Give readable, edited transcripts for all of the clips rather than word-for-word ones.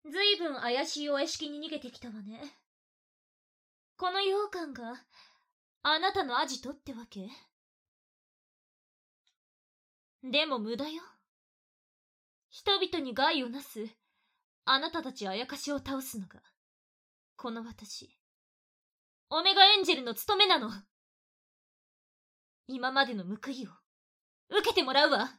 ずいぶん怪しいお屋敷に逃げてきたわね。この羊羹があなたのアジトってわけ？でも無駄よ。人々に害をなすあなたたちあやかしを倒すのがこの私オメガエンジェルの務めなの。今までの報いを受けてもらうわ。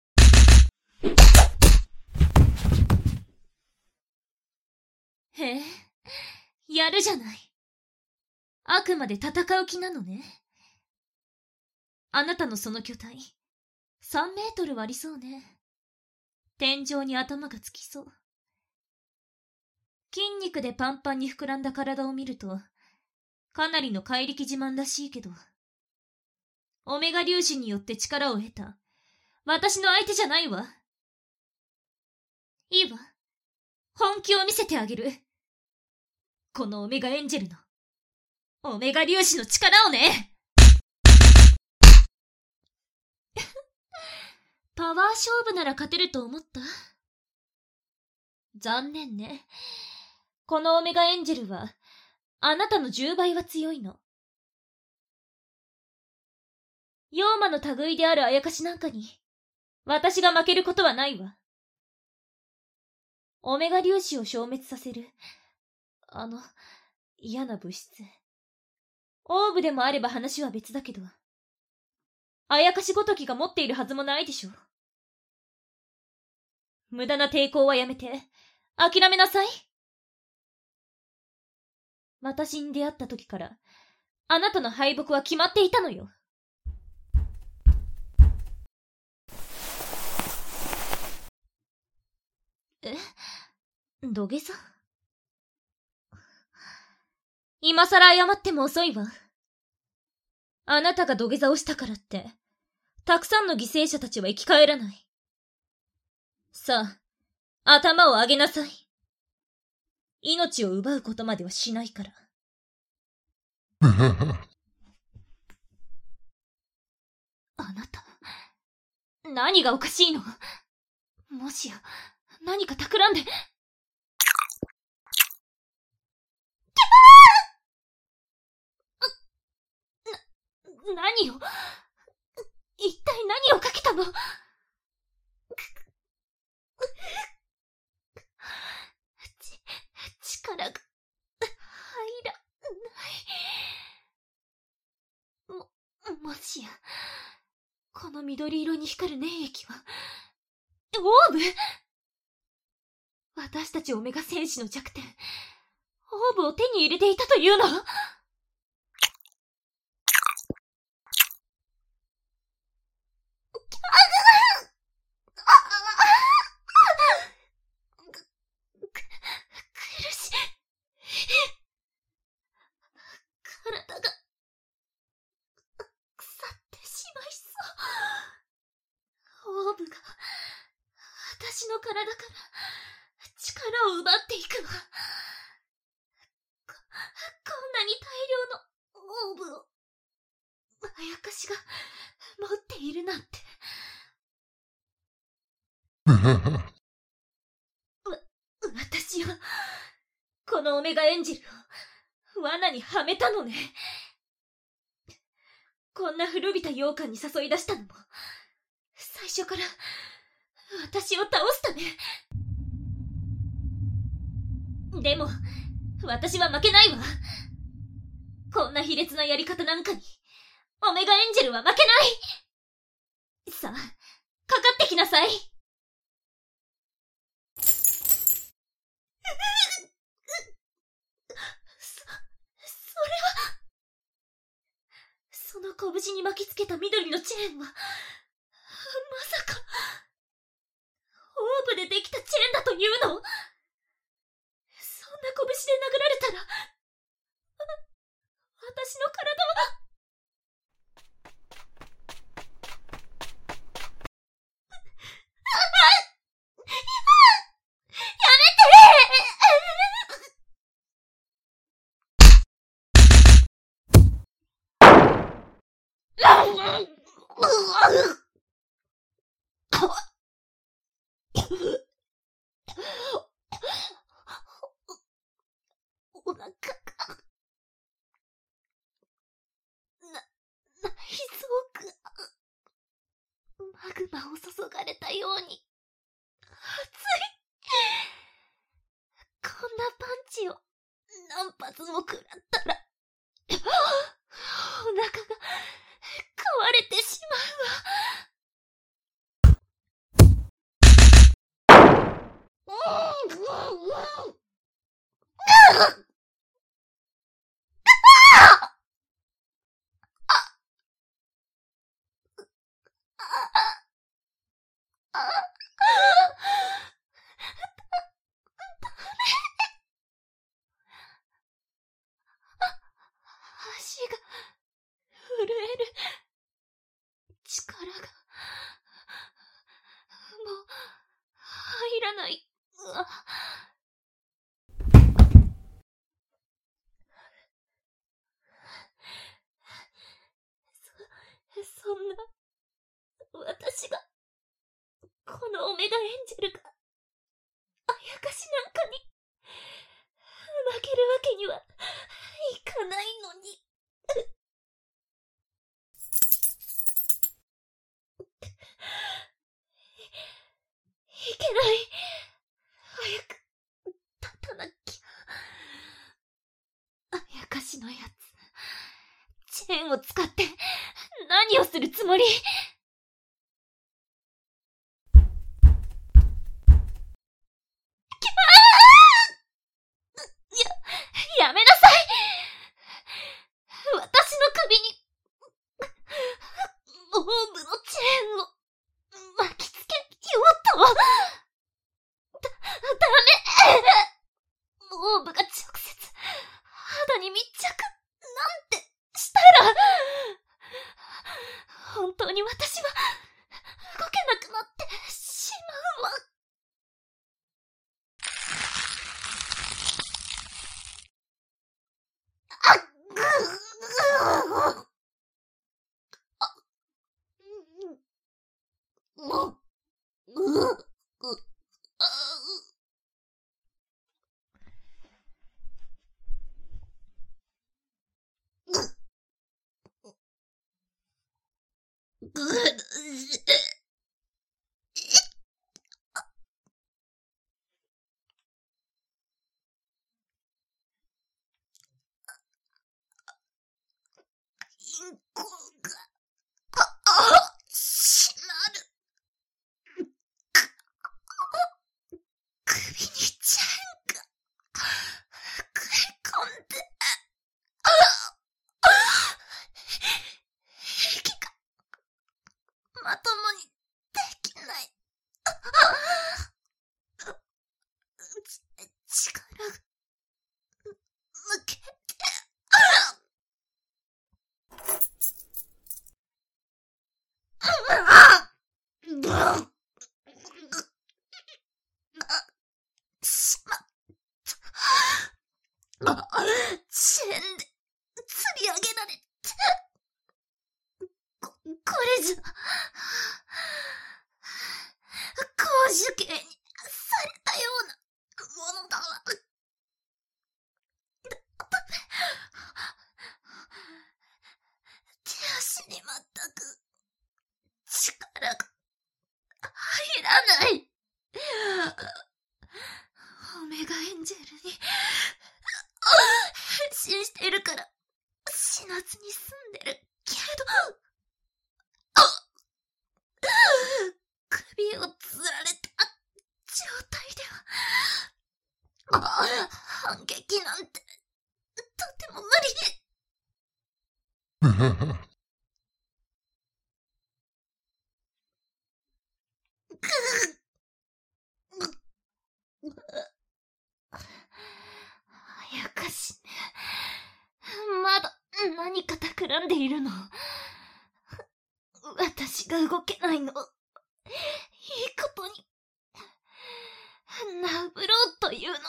へえ、やるじゃない。あくまで戦う気なのね。あなたのその巨体、3メートルはありそうね。天井に頭がつきそう。筋肉でパンパンに膨らんだ体を見ると、かなりの怪力自慢らしいけど、オメガ粒子によって力を得た、私の相手じゃないわ。いいわ。本気を見せてあげる。このオメガエンジェルの、オメガ粒子の力をね。パワー勝負なら勝てると思った？残念ね。このオメガエンジェルは、あなたの10倍は強いの。妖魔の類であるあやかしなんかに、私が負けることはないわ。オメガ粒子を消滅させる、嫌な物質。オーブでもあれば話は別だけど、あやかしごときが持っているはずもないでしょ。無駄な抵抗はやめて、諦めなさい。私に出会った時から、あなたの敗北は決まっていたのよ。土下座？今さら謝っても遅いわ。あなたが土下座をしたからって、たくさんの犠牲者たちは生き返らない。さあ、頭を上げなさい。命を奪うことまではしないから。あなた、何がおかしいの？もしや、何か企んで。何を、一体何をかけたの？力が、入らない。もしや、この緑色に光る粘液は、オーブ？私たちオメガ戦士の弱点、オーブを手に入れていたというの？苦しい。体が腐ってしまいそう。オーブが私の体から力を奪っていくわ。こんなに大量のオーブをあやかしが持っているなんて。私はこのオメガエンジェルを罠にはめたのね。こんな古びた羊羹に誘い出したのも最初から私を倒すため。でも私は負けないわ。こんな卑劣なやり方なんかにオメガエンジェルは負けない。さあ、かかってきなさい。それは、その拳に巻きつけた緑のチェーンは、まさか、オーブでできたチェーンだというの？そんな拳で殴られたら、私の体は、 唾を注がれたように、熱い。こんなパンチを何発も食らったら、お腹が壊れてしまうわ。足が震える。力がもう入らない。そんな私がこのオメガエンジェルがあやかしなんかに負けるわけにはいかないのに。いけない。早く立たなきゃ。あやかしのやつ、チェーンを使って何をするつもり？やめなさい。私の首にオーブのチェーンを巻きつけようと。ダメ。オーブが直接肌に密着なんてしたら、本当に私は動けなくなってしまうわ。インコがしまる。首にチェーンが食い込んで、息がまともにできない。力が抜けて。しまった。チェーンで釣り上げられて、これじゃ高樹形にされたようなものだわ。手足にまったく力が入らない。オメガエンジェルに変身しているから死なずに済んでるけど、首をつられた状態では反撃なんてとても無理。あやかしね。まだ何か企んでいるの。私が動けないの。いいことにナウブローというのね。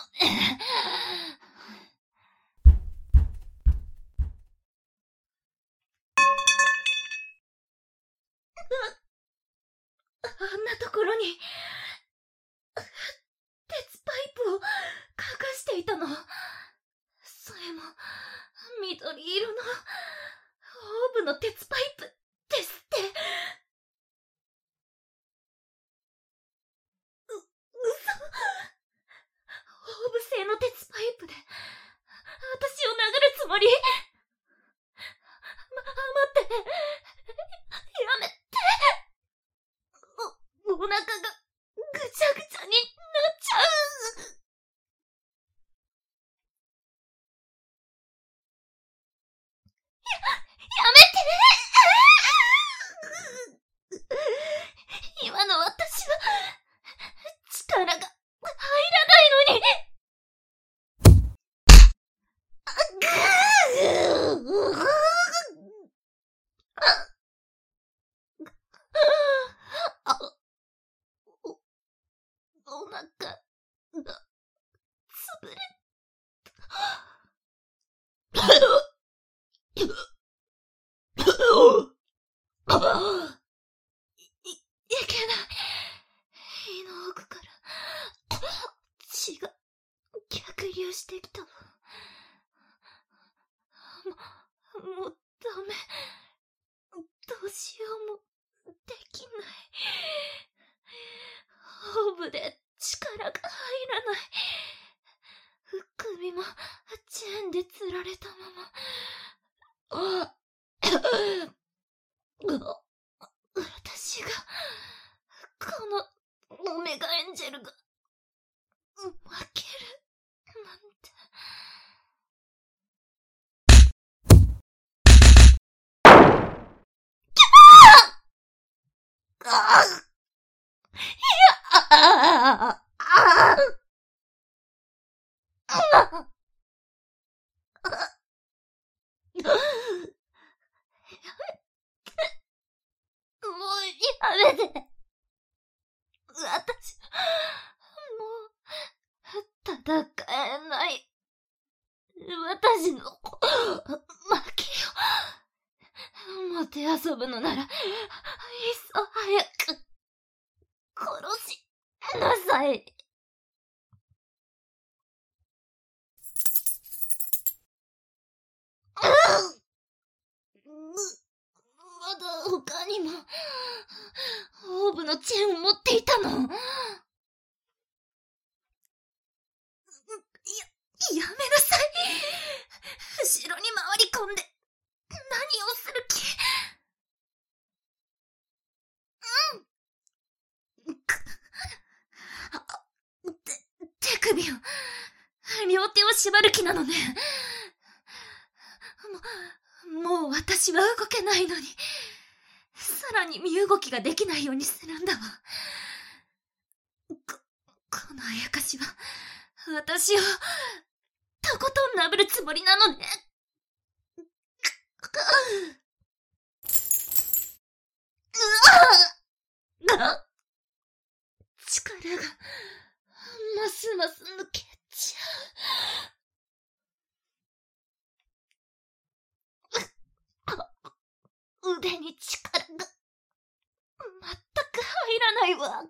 あんなところに鉄パイプを隠していたの。それも緑色のオーブの鉄パイプですって。 腹がぐちゃぐちゃになっちゃう。やめて今の私は力が入らないのに。お腹が潰れいけない。胃の奥から血が逆流してきたわ。もうダメ。どうしようもできない。オーブで力が入らない。首もチェーンで吊られたまま。私が、このオメガエンジェルが、負けるなんて。もうやめて。私、もう、戦えない。私の、負けよ。もて遊ぶのなら、いっそ早く、殺しなさい。まだ他にも、オーブのチェーンを持っていたの。やめなさい。後ろに回り込んで、何をする気？手首を、両手を縛る気なのね。もう私は動けないのに、さらに身動きができないようにするんだわ。このあやかしは、私を、とことん殴るつもりなのね。力が、ますます抜けちゃう。腕に力が、全く入らないわ。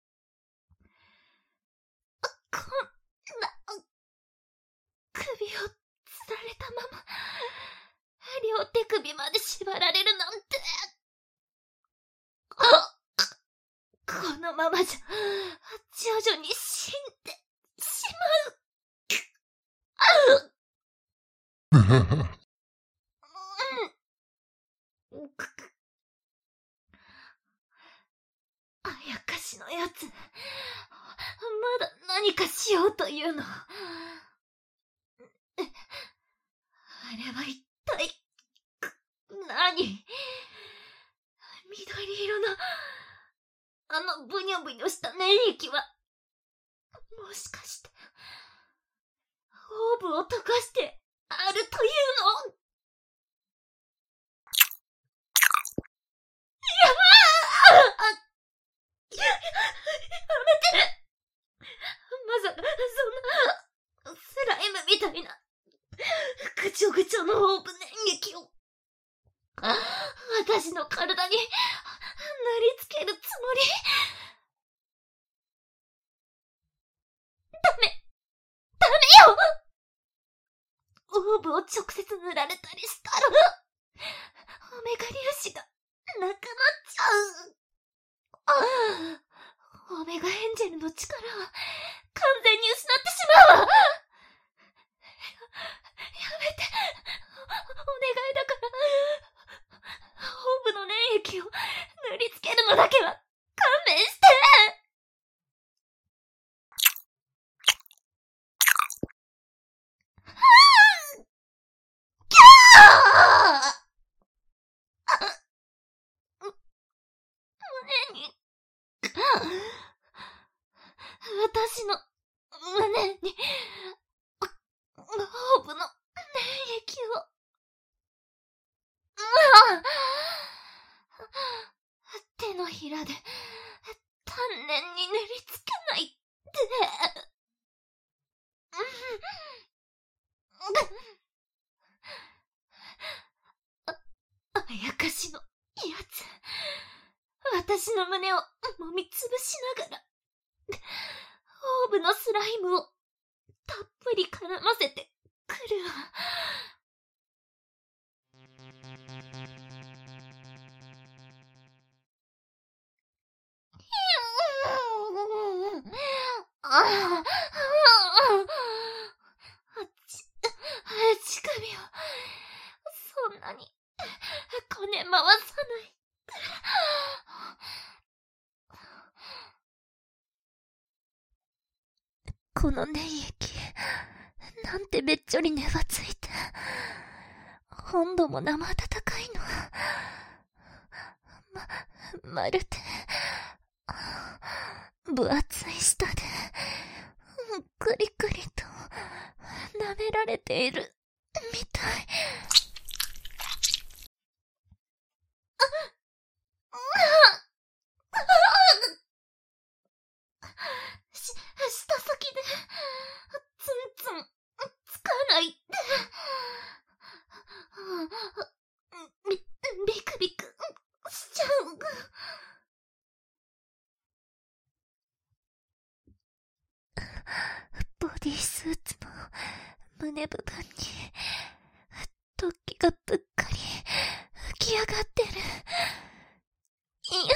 こんな、首を吊られたまま、両手首まで縛られるなんて。このままじゃ、徐々に死んでしまう。あやかしのやつ、まだ何かしようというの。あれは一体、何？緑色の、あのブニョブニョした粘液は、もしかして、オーブを溶かしてあるというの？やめて！まさか、そんな、スライムみたいな、ぐちょぐちょのオーブ粘液を、私の体に、塗りつけるつもり？ダメよ！オーブを直接塗られたりしたら、オメガ粒子がなくなっちゃう。オメガエンジェルの力は完全に失ってしまうわ。やめて、お願いだから、オーブの粘液を塗りつけるのだけは勘弁して。 私の胸に、オーブの粘液を。手のひらで丹念に塗りつけないで。あやかしのやつ。私の胸を揉みつぶしながら、オーブのスライムをたっぷり絡ませてくるわ。乳首をそんなにこね回さない。この粘液、なんてべっちょり粘ついて、温度も生温かいの。まるで、分厚い舌で、くりくりと舐められているみたい。舌先でツンツンつかないって。ビクビクしちゃう。ボディスーツの胸部分に突起がぷっかり浮き上がってる。いや、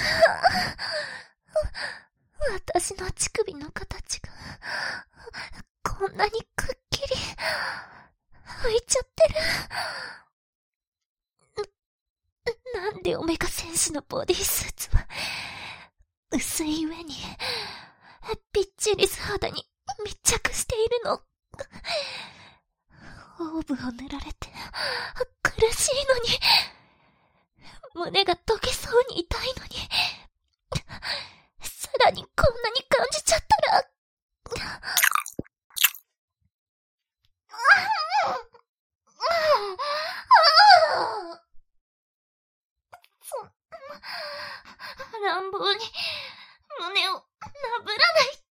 私の乳首の形がこんなにくっきり浮いちゃってる。なんでオメガ戦士のボディスーツは薄い上にぴっちり素肌に密着しているの。オーブを塗られて苦しいのに、胸が溶けそうに痛いのに、さらにこんなに感じちゃったら、乱暴に胸をなぶらないって。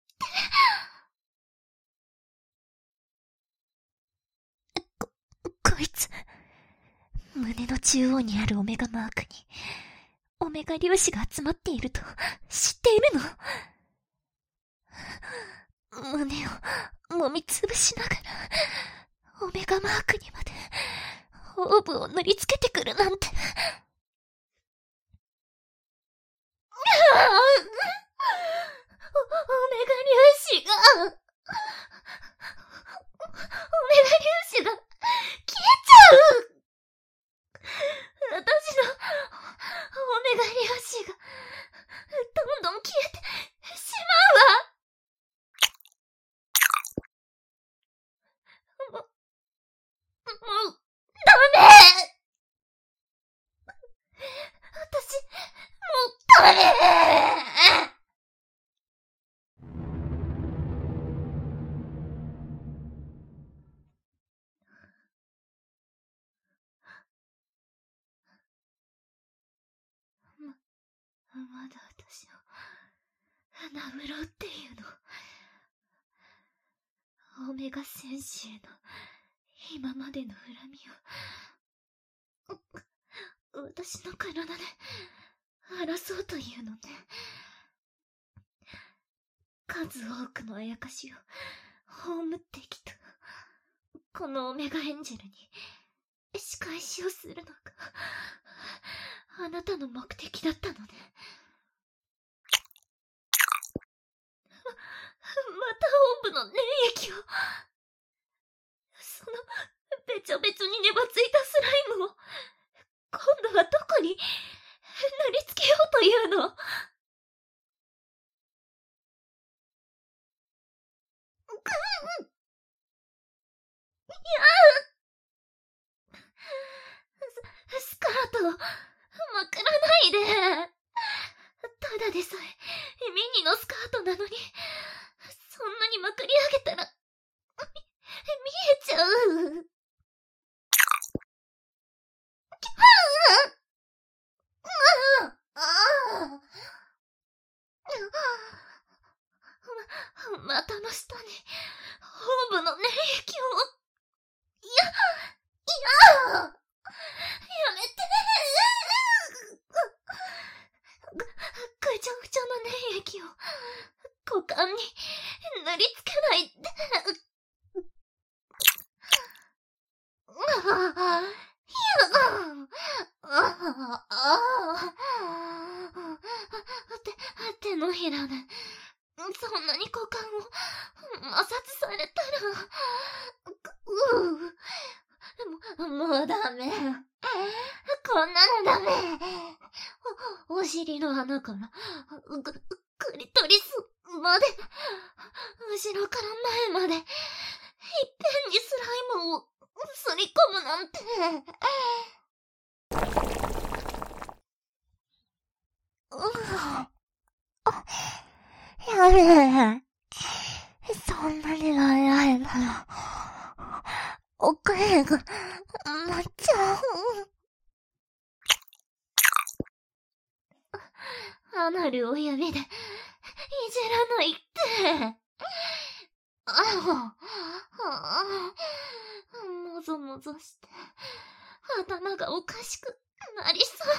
こいつ、胸の中央にあるオメガマークに、オメガ粒子が集まっていると知っているの？胸を揉みつぶしながら、オメガマークにまで、オーブを塗りつけてくるなんて。オメガ粒子が、オメガ粒子が消えちゃう。私のオメガ粒子がどんどん消えてしまうわ。もうダメ。私もうダメ。まだ私をなぶろうっていうの？オメガ戦士への今までの恨みを私の体で争うというのね。数多くのあやかしを葬ってきたこのオメガエンジェルに仕返しをするのがあなたの目的だったのね。またオーブの粘液を、そのべちょべちょに粘ついたスライムを今度はどこに塗りつけようというの？スカートをまくらないで。ただでさえミニのスカートなのに、そんなにまくり上げたら、見えちゃう。股の下に、オーブの粘液を。やめてぐちゃぐちゃな粘液を股間に塗りつけないで。手のひらでそんなに股間を摩擦されたら、もうダメ。こんなのダメ。お尻の穴からクリトリスまで、後ろから前まで、いっぺんにスライムをすり込むなんて。やべえ。そんなになれないなら、おかえが、なっちゃう。アナルを指で、いじらないって。もぞもぞして、頭がおかしくなりそう。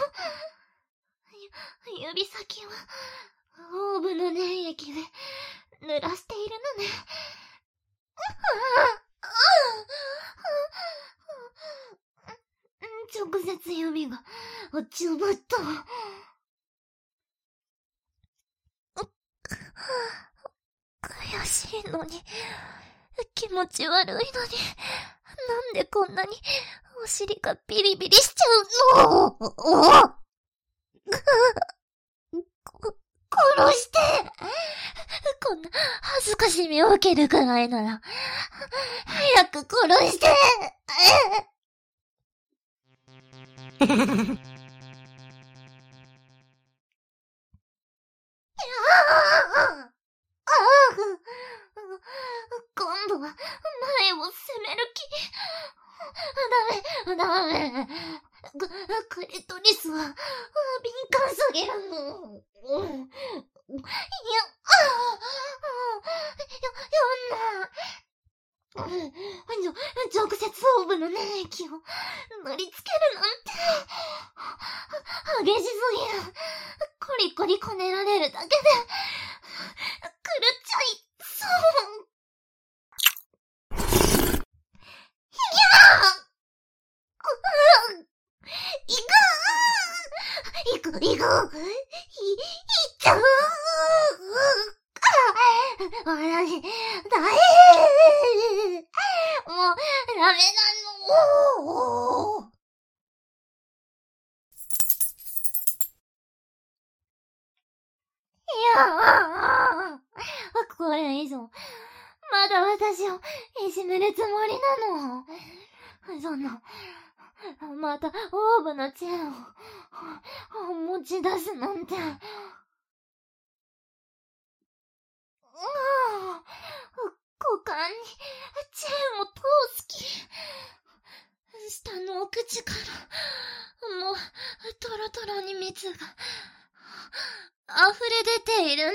指先は、オーブの粘液で濡らしているのね。直接指が落ちぶった。悔しいのに、気持ち悪いのに、なんでこんなにお尻がビリビリしちゃうの？殺して！こんな恥ずかしみを受けるくらいなら、早く殺して！今度は前を攻める気。ダメ。クリトリスは敏感すぎるの。直接オーブの粘液を塗りつけるなんて。激しすぎる。コリコリこねられるだけで、狂っちゃいそう。いっちゃう。私、大変。もう、ダメなの。これ以上、まだ私をいじめるつもりなの。そんな、またオーブのチェーンを持ち出すなんて。股間にチェーンを通す気。下のお口から、もう、トロトロに蜜が、溢れ出ているのに。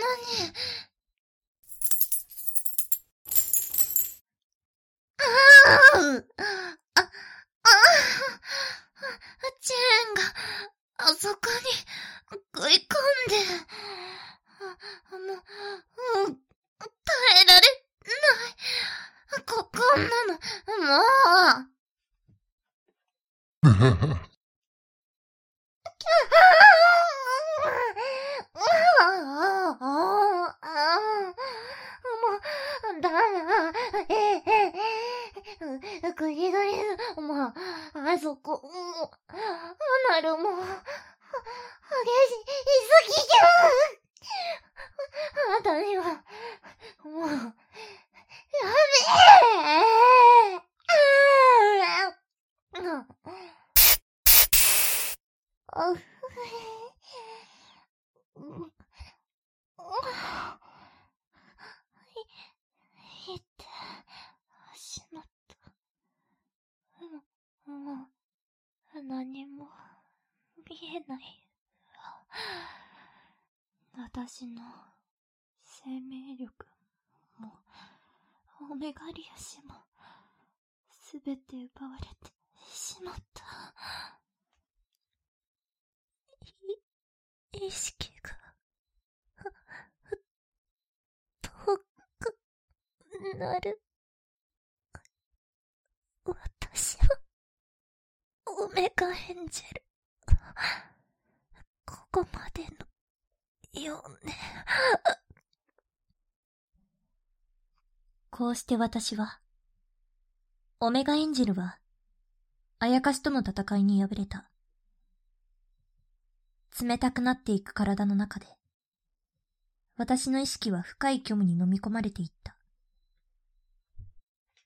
チェーンが、あそこに、食い込んで、耐えられない。こんなの、もう。だクリトリス、もう、あそこ、もう、アナルも、激しすぎじゃん。あたりは、もう、やめー。 ない。私の生命力も、オメガリア氏も、すべて奪われてしまった。意識が、遠くなる。私は、オメガエンジェル。ここまでのようね。 こうして私は、オメガエンジェルは、あやかしとの戦いに敗れた。冷たくなっていく体の中で、私の意識は深い虚無に飲み込まれていった。